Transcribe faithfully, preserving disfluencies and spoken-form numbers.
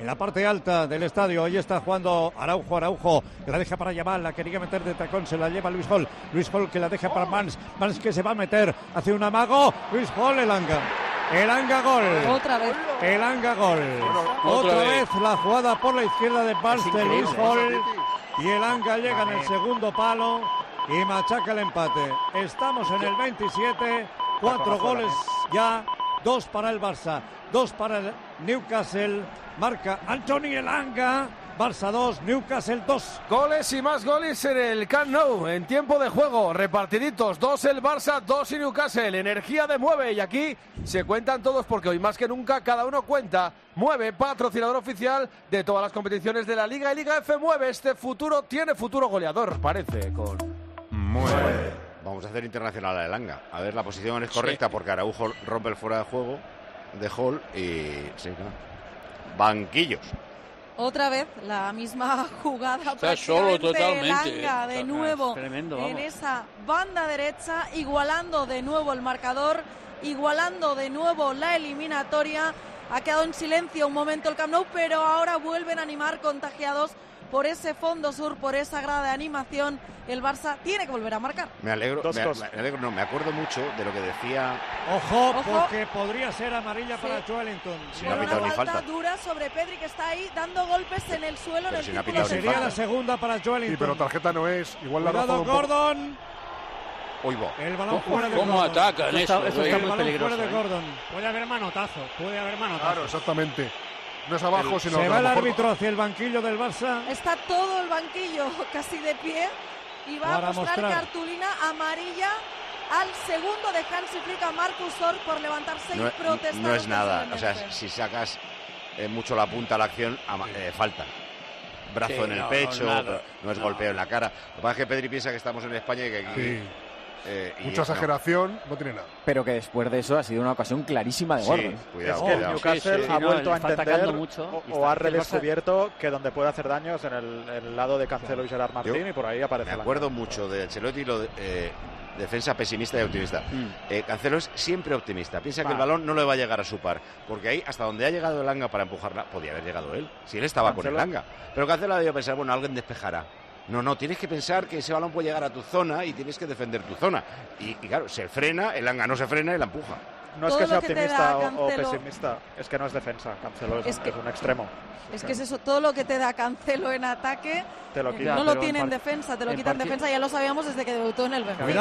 en la parte alta del estadio. Ahí está jugando Araujo, Araujo, que la deja para Yamal, la quería meter de tacón, se la lleva Luis Hall, Luis Hall que la deja para Mans, Mans que se va a meter, hace un amago, Luis Hall, Elanga. Elanga gol. Otra vez. Elanga gol. Otra, Otra vez. vez la jugada por la izquierda de Mans de Luis Hall. Y Elanga llega en el segundo palo y machaca el empate. Estamos en el veintisiete, cuatro goles ya, dos para el Barça, dos para el Newcastle. Marca Anthony Elanga. Barça dos, Newcastle dos. Goles y más goles en el Camp Nou, en tiempo de juego, repartiditos, dos el Barça, dos y Newcastle, energía de Mueve, y aquí se cuentan todos porque hoy más que nunca cada uno cuenta. Mueve, patrocinador oficial de todas las competiciones de la Liga y Liga F. Mueve, este futuro tiene futuro goleador, parece, con... Mueve. Vamos a hacer internacional a Elanga, a ver, la posición es correcta, sí, porque Araujo rompe el fuera de juego de Hall y... sí, no. Banquillos. Otra vez la misma jugada. Está solo totalmente. Elanga de nuevo tremendo, en esa banda derecha, igualando de nuevo el marcador, igualando de nuevo la eliminatoria. Ha quedado en silencio un momento el Camp Nou, pero ahora vuelven a animar, contagiados por ese fondo sur, por esa grada de animación. El Barça tiene que volver a marcar. Me alegro, me, me alegro, no, me acuerdo mucho de lo que decía. Ojo, Ojo. porque podría ser amarilla sí. para Joelinton. Si no ha pitado ni falta. Falta dura sobre Pedri, que está ahí dando golpes en el suelo. Pero en el si no círculo sería central. la segunda para Joelinton. Sí, pero tarjeta no es. Igual la Cuidado, Gordon. Oigo. El balón fuera de ¿Cómo Gordon. atacan eso? Eso está, eso está muy peligroso. Fuera de Gordon. ¿eh? Puede haber manotazo, puede haber manotazo. Claro, exactamente. No es abajo, el, sino... Se va el árbitro hacia el banquillo del Barça. Está todo el banquillo casi de pie y va Para a mostrar, mostrar cartulina amarilla al segundo de Hansi Flick, a Marcus Orr, por levantarse no, y protestar. No es nada, o sea, si sacas eh, mucho la punta a la acción, eh, falta. Brazo sí, en el no, pecho, no, no es no. golpeo en la cara. Lo que pasa es que Pedri piensa que estamos en España y que aquí... Sí. Eh, Mucha exageración, no. no tiene nada. Pero que después de eso ha sido una ocasión clarísima de Gordon. Sí, cuidado, es que cuidado. el Newcastle sí, sí, ha no, vuelto a entender mucho, o, o ha redescubierto que donde puede hacer daño es en el, el lado de Cancelo y Gerard Martín. Yo y por ahí aparece. Me acuerdo la mucho de Ancelotti, lo de, eh, defensa pesimista y optimista. Mm. Eh, Cancelo es siempre optimista. Piensa Va. que el balón no le va a llegar a su par. Porque ahí, hasta donde ha llegado Elanga para empujarla, podía haber llegado él. Si él estaba Cancelo. con Elanga. Pero Cancelo ha debido pensar, bueno, alguien despejará. No, no, tienes que pensar que ese balón puede llegar a tu zona y tienes que defender tu zona. Y, y claro, se frena, Elanga no se frena y la empuja. No es que sea optimista o, o pesimista, es que no es defensa. Cancelo es, es, un, que, es un extremo. Es que es eso, todo lo que te da Cancelo en ataque, te lo quita, no lo tiene en defensa, te lo quita en defensa, ya lo sabíamos desde que debutó en el Benfica.